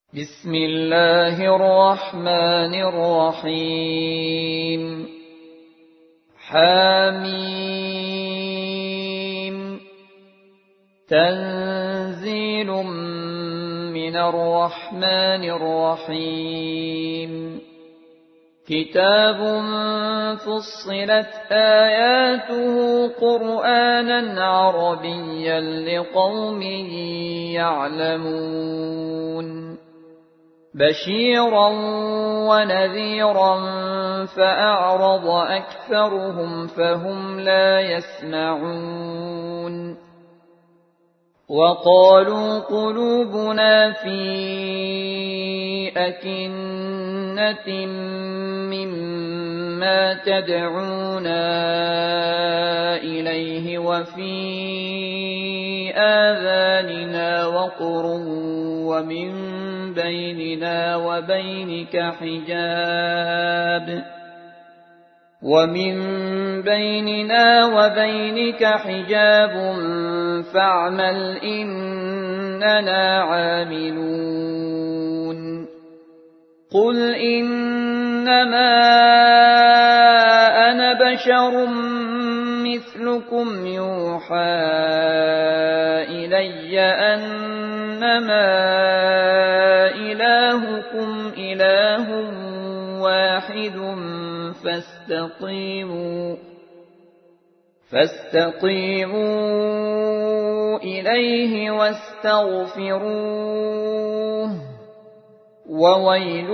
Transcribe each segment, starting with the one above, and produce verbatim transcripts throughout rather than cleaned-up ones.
بسم الله الرحمن الرحيم. حميم. تنزيل من الرحمن الرحيم. كتاب فصلت آياته قرآنا عربيا لقوم يعلمون. بشيرا ونذيرا فأعرض أكثرهم فهم لا يسمعون. وقالوا قلوبنا في أكنة مما تدعونا إليه وفي آذاننا وقر ومن بيننا وبينك حجاب ومن بيننا وبينك حجاب فاعمل إننا عاملون. قل إنما أنا بشر مثلكم يوحى إلي أنما إلهكم إله واحد فاستقيموا فاستقيموا إليه واستغفروه وويل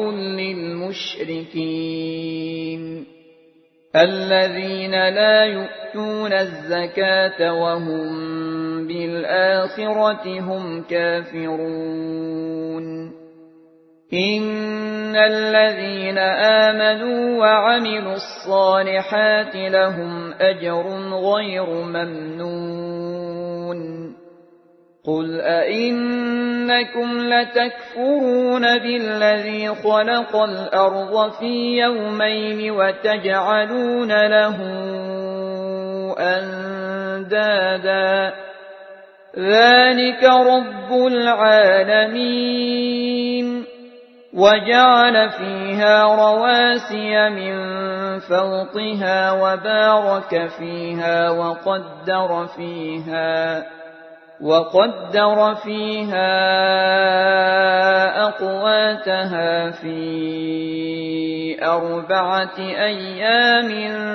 للمشركين الذين لا يؤتون الزكاة وهم بالآخرة هم كافرون. إن الذين آمنوا وعملوا الصالحات لهم أجر غير ممنون. قل أئنكم لتكفرون بالذي خلق الأرض في يومين وتجعلون له أندادا ذلك رب العالمين. وجعل فيها رواسي من فوقها وبارك فيها وقدر فيها وقدر فيها أقواتها في أربعة أيام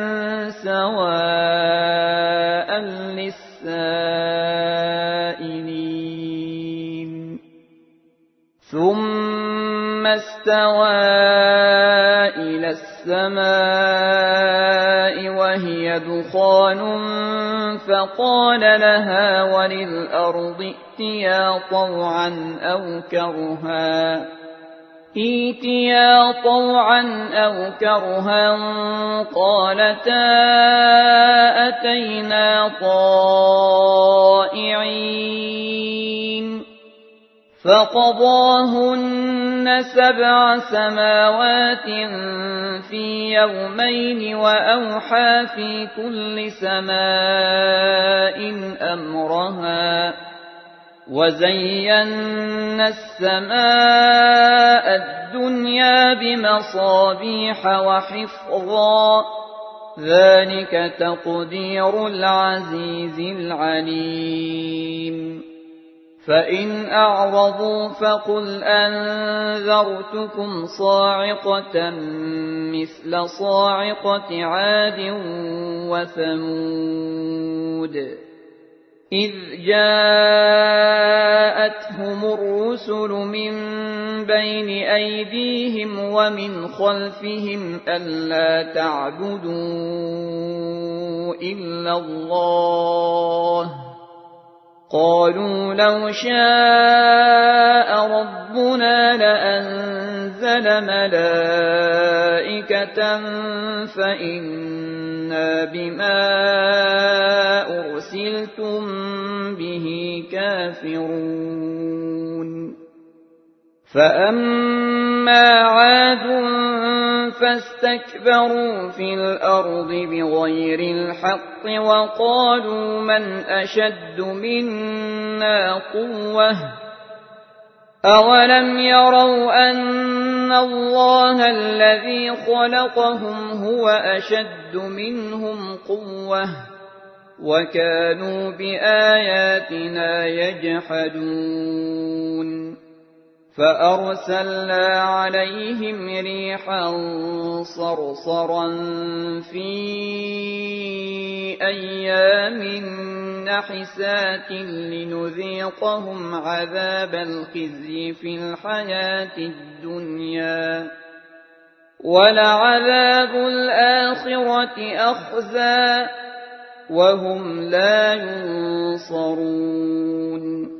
سواء للسائلين. ثم استوى إلى السماء وهي دخان فقال لها وللأرض ائتيا طوعا أو كرها ائتيا طوعا أو كرها قالتا أتينا طائعين. فقضاهن سبع سماوات في يومين وأوحى في كل سماء أمرها وزينا السماء الدنيا بمصابيح وحفظا ذلك تقدير العزيز العليم. فإن أعرضوا فقل أنذرتكم صاعقة مثل صاعقة عاد وثمود إذ جاءتهم الرسل من بين أيديهم ومن خلفهم ألا تعبدوا إلا الله قالوا لو شاء ربنا لأنزل ملائكة فإنا بما أرسلتم به كافرون. فأما عاد فاستكبروا في الأرض بغير الحق وقالوا من أشد منا قوة أولم يروا أن الله الذي خلقهم هو أشد منهم قوة وكانوا بآياتنا يجحدون فأرسلنا عليهم ريحا صرصرا في أيام نحسات لنذيقهم عذاب الخزي في الحياة الدنيا ولعذاب الآخرة أخزى وهم لا ينصرون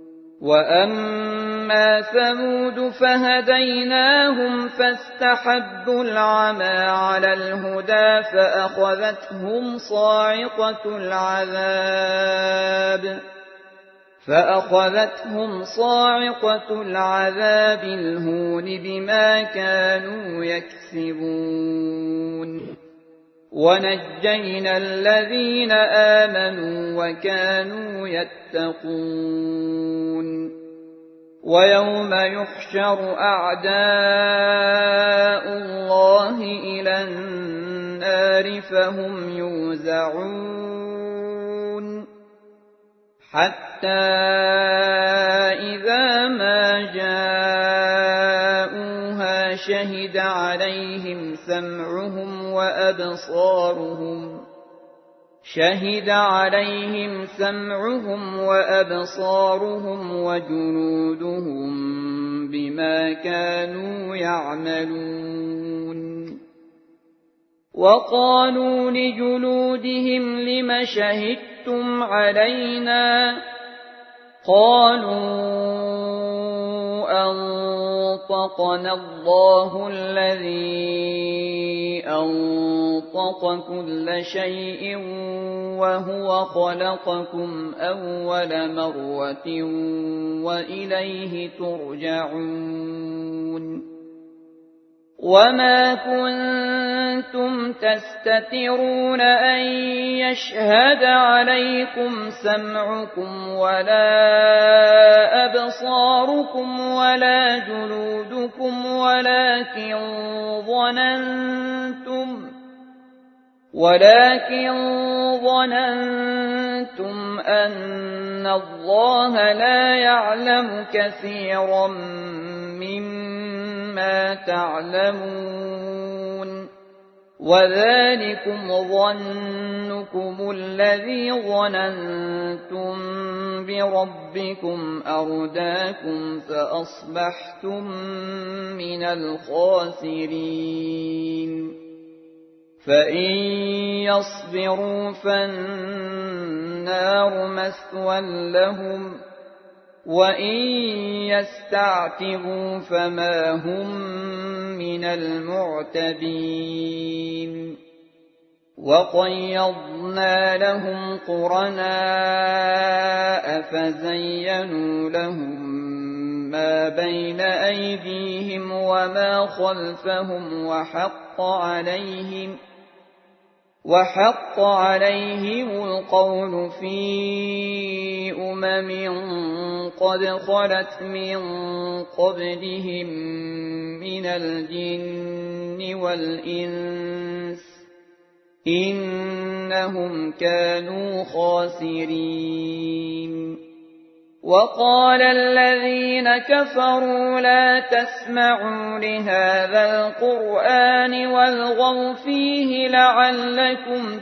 وأما ثمود فهديناهم فاستحبوا العمى على الهدى فأخذتهم صاعقة العذاب فأخذتهم صاعقة العذاب الهون بما كانوا يكسبون ونجينا الذين آمنوا وكانوا يتقون ويوم يحشر أعداء الله إلى النار فهم يوزعون حتى إذا ما جاءوها شهد عليهم سمعهم وأبصارهم شهد عليهم سمعهم وأبصارهم وجنودهم بما كانوا يعملون وقالوا لجلودهم لم شهدتم علينا قالوا أنطقنا الله الذي أنطق كل شيء وهو خلقكم أول مرة وإليه ترجعون وما كنتم تستترون أن يشهد عليكم سمعكم ولا أبصاركم ولا جلودكم ولكن ظننتم ولكن ظننتم أن الله لا يعلم كثيرا مما تعلمون وذلكم ظنكم الذي ظننتم بربكم أرداكم فأصبحتم من الخاسرين فإن يصبروا فالنار مثوى لهم وإن يستعتبوا فما هم من المعتبين وقيضنا لهم قرناء فزينوا لهم ما بين أيديهم وما خلفهم وحق عليهم وحق عليهم القول في أمم قد خلت من قبلهم من الجن والإنس إنهم كانوا خاسرين وقال الذين كفروا لا تسمعوا لهذا القرآن والغوا فيه لعلكم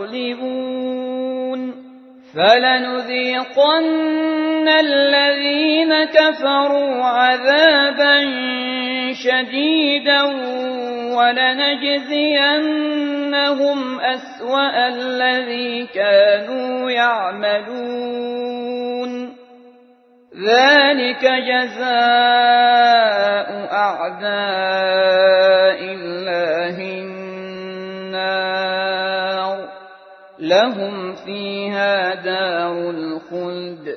تغلبون فلنذيقن الذين كفروا عذابا شديدا ولنجزينهم أسوأ الذي كانوا يعملون ذلك جزاء أعداء الله النار لهم فيها دار الخلد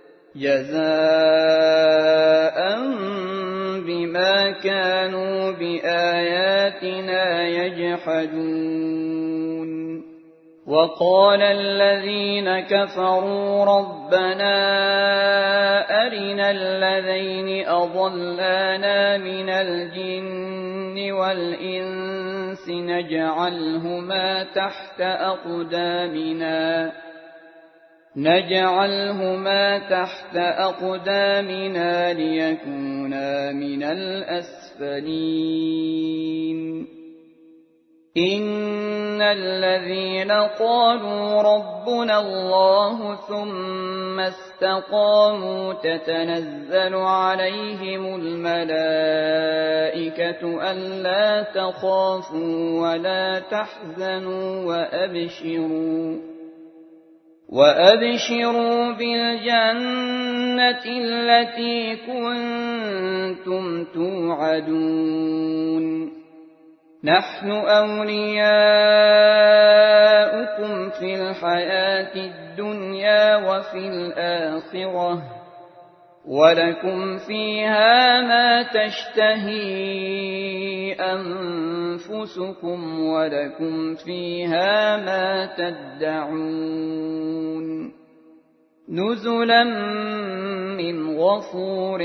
جزاء بما كانوا بآياتنا يجحدون وقال الذين كفروا ربنا أرنا الذين أضلانا من الجن والإنس نجعلهما تحت أقدامنا نجعلهما تحت أقدامنا ليكونا من الأسفلين إن الذين قالوا ربنا الله ثم استقاموا تتنزل عليهم الملائكة ألا تخافوا ولا تحزنوا وأبشروا وأبشروا بالجنة التي كنتم توعدون نحن أولياؤكم في الحياة الدنيا وفي الآخرة ولكم فيها ما تشتهي أنفسكم ولكم فيها ما تدعون نزلا من غفور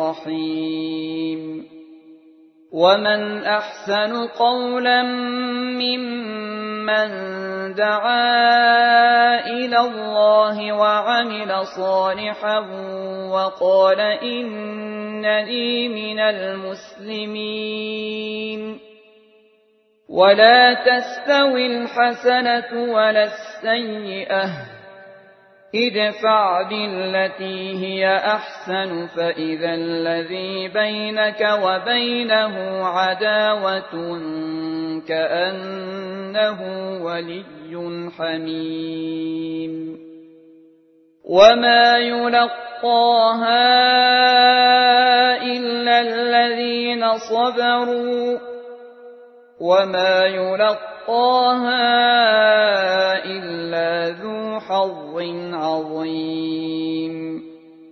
رحيم ومن أحسن قولا ممن دعا إلى الله وعمل صالحا وقال إنني من المسلمين ولا تستوي الحسنة ولا السيئة ادفع بالتي هي أحسن فإذا الذي بينك وبينه عداوة كأنه ولي حميم وما يلقاها إلا الذين صبروا وما يلقاها إلا ذو حظ عظيم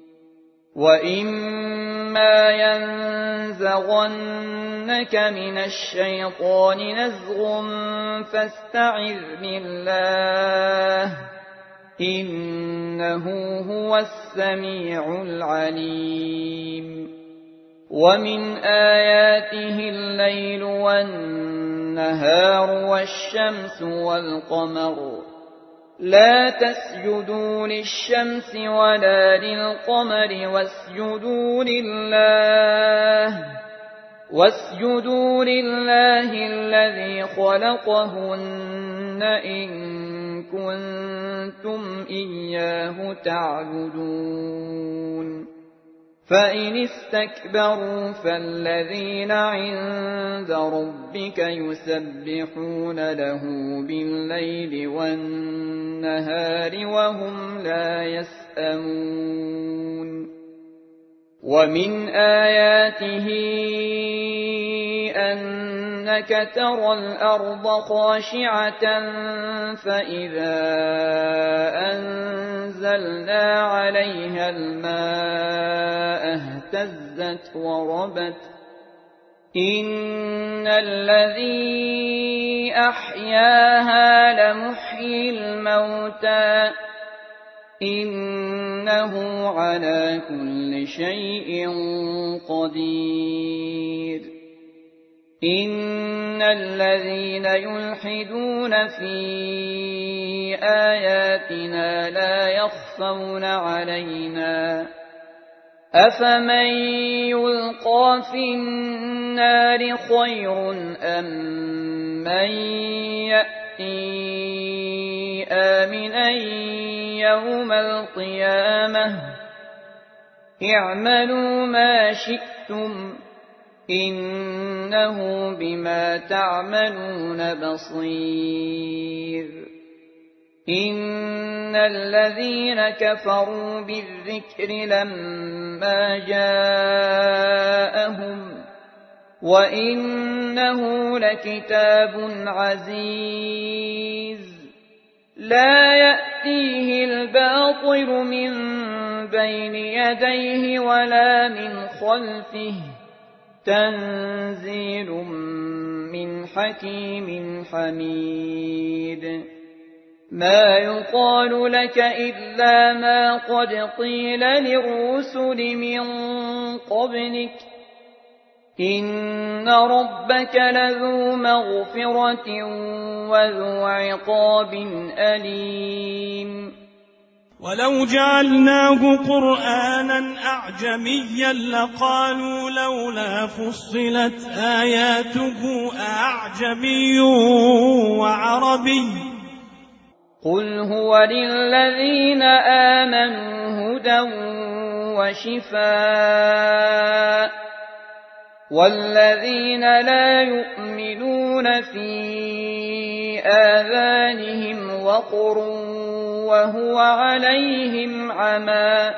وإما ينزغنك من الشيطان نزغ فاستعذ بالله إنه هو السميع العليم ومن آياته الليل والنهار والشمس والقمر لا تسجدوا للشمس ولا للقمر واسجدوا لله واسجدوا لله الذي خلقهن إن كنتم إياه تعبدون فإن استكبروا فالذين عند ربك يسبحون له بالليل والنهار وهم لا يسأمون ومن آياته أنك ترى الأرض خاشعة فإذا أنزلنا عليها الماء اهتزت وربت إن الذي أحياها لمحيي الموتى إنه على كل شيء قدير إن الذين يلحدون في آياتنا لا يخفون علينا أفمن يلقى في النار خير أم من يأتي آمنا يوم القيامة اعملوا ما شئتم إنه بما تعملون بصير إن الذين كفروا بالذكر لما جاءهم وإنه لكتاب عزيز لا يأتيه الباطل من بين يديه ولا من خلفه تنزيل من حكيم حميد ما يقال لك إلا ما قد قيل للرسل من قبلك إن ربك لذو مغفرة وذو عقاب أليم ولو جعلناه قرآنا أعجميا لقالوا لولا فصلت آياته أعجمي وعربي قل هو للذين آمنوا هدى وشفاء والذين لا يؤمنون في آذانهم وقر وهو عليهم عمى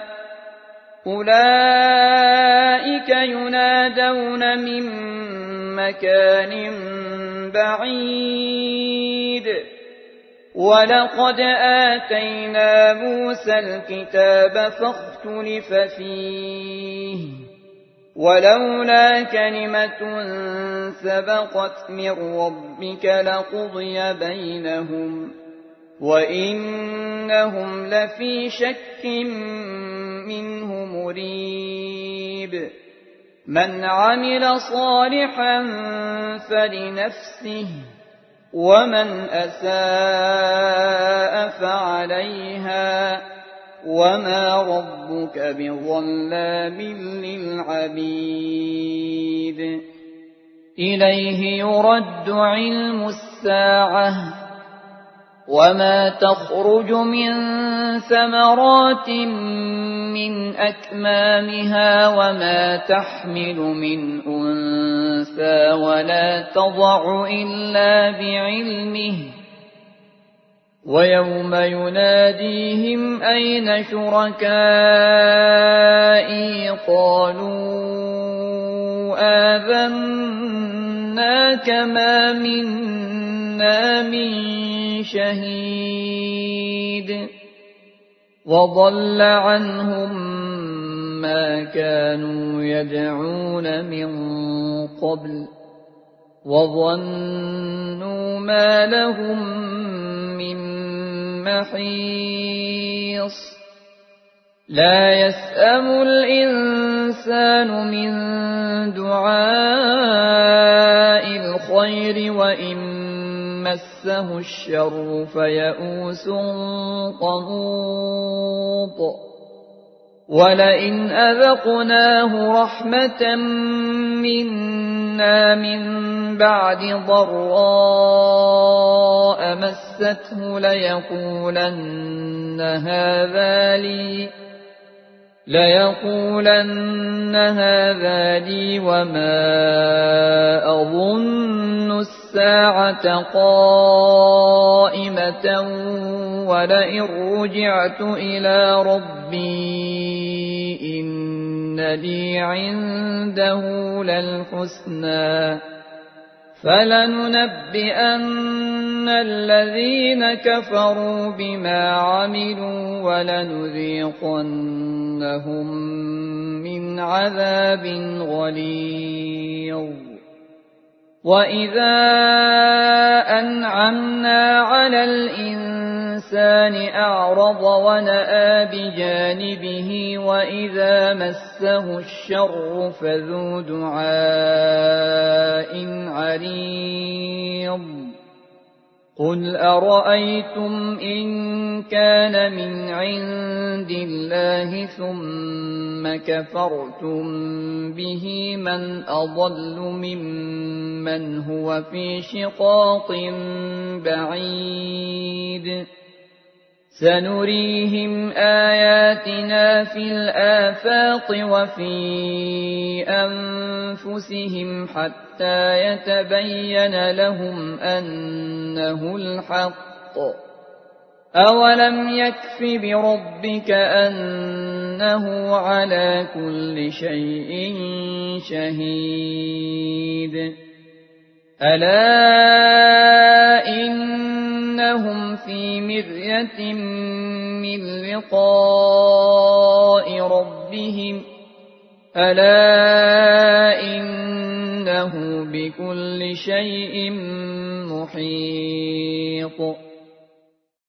أولئك ينادون من مكان بعيد ولقد آتينا موسى الكتاب فاختلف فيه ولولا كلمة سبقت من ربك لقضي بينهم وإنهم لفي شك منه مريب من عمل صالحا فلنفسه ومن أساء فعليها وما ربك بظلام للعبيد إليه يرد علم الساعة وما تخرج من ثمرات من أكمامها وما تحمل من أنثى ولا تضع إلا بعلمه ويوم يناديهم أين شركائي قالوا آذناك ما منا من شهيد وضل عنهم ما كانوا يدعون من قبل وظنوا ما لهم من محيص لا يسأم الإنسان من دعاء الخير وإن مسه الشر فيئوس قنوط ولئن أذقناه رحمة منا من بعد ضراء مسته ليقولن هذا لي ليقولن هذا لي وما أظن الساعة قائمة ولئن رجعت إلى ربي إن لي عنده للحسنى فلننبئن الذين كفروا بما عملوا ولنذيقنهم من عذاب غليظ وإذا أنعمنا على الإنسان أعرض ونأى بجانبه وإذا مسه الشر فذو دعاء عريض قل أرأيتم إن كان من عند الله ثم كفرتم به من أضل ممن هو في شقاق بعيد سنريهم آياتنا في الآفاق وفي أنفسهم حتى يتبين لهم أنه الحق أولم يكف بربك أنه على كل شيء شهيد ألا إنهم في مرية من لقاء ربهم ألا إنه بكل شيء محيط